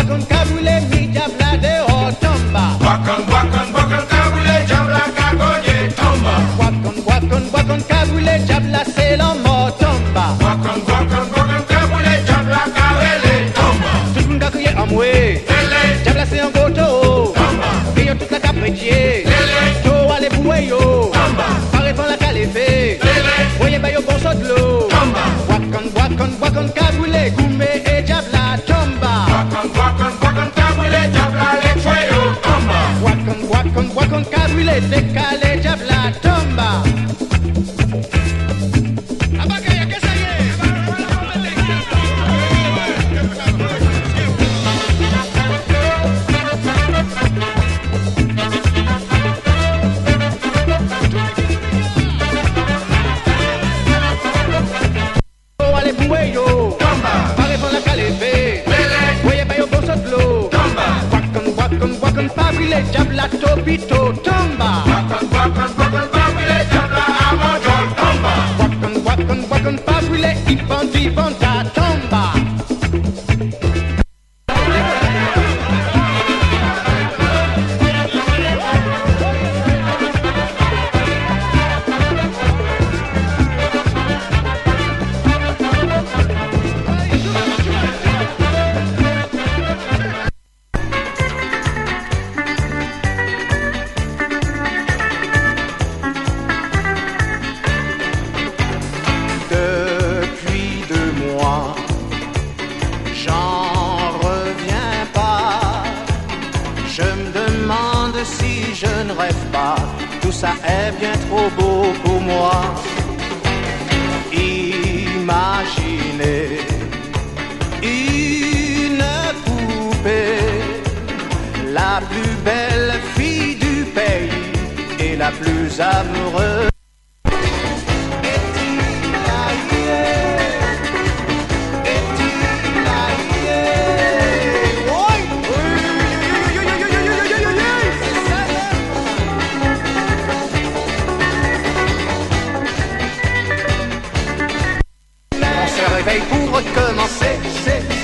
wakon kabule mi diabla dehors tomba. Wakon kabule diabla kagoye tomba. Wakon kabule diabla c'est la mort tomba. Wakon kabule diabla kawele tomba. Tout le monde a crié amoué. Diabla c'est un goto. Tomba. Et yo toute la caprétier. To ale boué yo. Tomba. Pare fan la calefé. Voyez ba yo bon sot l'eau. Tomba. Wakon kabule goumé et diabla tomba. Wakon kabule diabla le fuego tomba. Wakon kabule décalé diabla tomba. Abakaya que ça y est. Allez boué yo. Tomba. Pare fan la calefé. Voyez ba yo bon sot l'eau. Tomba. Wakon kabule diabla topito tomba. Wakon kabule diabla amojol tomba. Wakon kabule ipandi banda tomba. Depuis 2 mois, j'en reviens pas. Je me demande si je ne rêve pas. Tout ça est bien trop beau pour moi. Imaginez une poupée, la plus belle fille du pays et la plus amoureuse. On se réveille pour recommencer.